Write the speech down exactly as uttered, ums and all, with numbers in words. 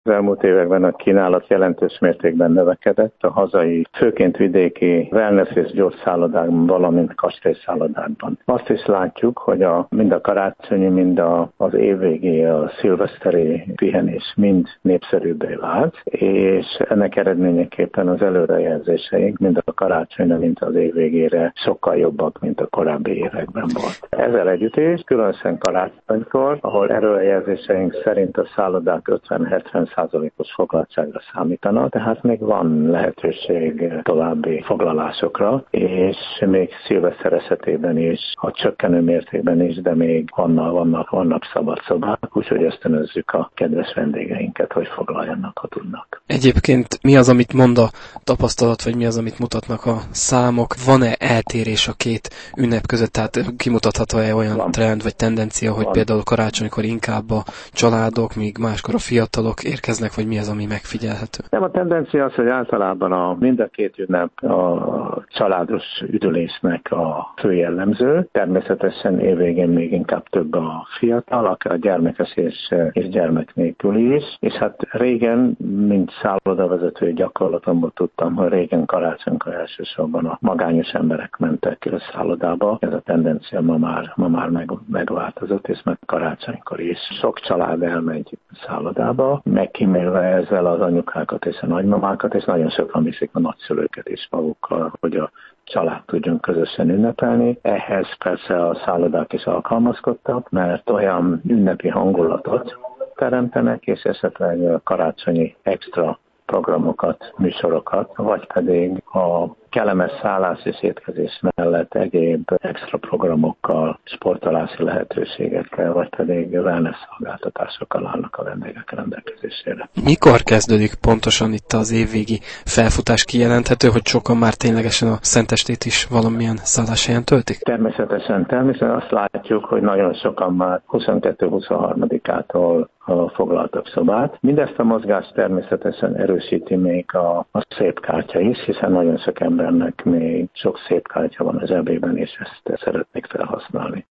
Az elmúlt években a kínálat jelentős mértékben növekedett. A hazai, főként vidéki wellness és gyógyszállodákban, valamint kastélyszállodákban. Azt is látjuk, hogy a, mind a karácsonyi, mind a, az évvégi, a szilveszteri pihenés mind népszerűbbé vált, és ennek eredményeképpen az előrejelzéseink mind a karácsonyra, mint az évvégére sokkal jobbak, mint a korábbi években volt. Ezzel együtt is, különösen karácsonykor, ahol előrejelzéseink szerint a szállodák ötven-hetven százalékos foglaltságra számítanak, tehát még van lehetőség további foglalásokra, és még szilveszter esetében is, ha csökkenő mértékben is, de még vannak, vannak, vannak szabad szobák, úgyhogy ösztönözzük a kedves vendégeinket, hogy foglaljanak, ha tudnak. Egyébként mi az, amit mond a tapasztalat, vagy mi az, amit mutatnak a számok? Van-e eltérés a két ünnep között? Tehát kimutatható-e olyan van trend vagy tendencia, hogy van például karácsonykor inkább a családok, míg máskor a fiatalok érkeznek, vagy mi az, ami megfigyelhető? Nem, a tendencia az, hogy általában a, mind a két ünnep a családos üdülésnek a fő jellemző. Természetesen évvégén még inkább több a fiatal, a gyermekes és, és gyermek nélkül is. És hát régen, mint szállodavezetői gyakorlatomból tudtam, hogy régen karácsonykor elsősorban a magányos emberek mentek a szállodába. Ez a tendencia ma már, ma már meg, megváltozott, és meg karácsonykor is. Sok család elmegy szállodába, megkímélve ezzel az anyukákat és a nagymamákat, és nagyon sokan viszik a nagyszülőket is magukkal, hogy a család tudjon közösen ünnepelni. Ehhez persze a szállodák is alkalmazkodtak, mert olyan ünnepi hangulatot teremtenek, és esetleg karácsonyi extra programokat, műsorokat, vagy pedig a kellemes szállás és étkezés mellett egyéb extra programokkal, sportolási lehetőségekkel, vagy pedig wellness szolgáltatásokkal állnak a vendégek rendelkezésére. Mikor kezdődik pontosan itt az évvégi felfutás? Kijelenthető, hogy sokan már ténylegesen a Szentestét is valamilyen szálláshelyen töltik? Természetesen, természetesen azt látjuk, hogy nagyon sokan már huszonkettő-huszonharmadikától foglaltak szobát. Mindezt a mozgást természetesen erősíti még a, a szép kártya is, hiszen nagyon sok embernek még sok szép kártya van a zsebében, és ezt szeretnék felhasználni.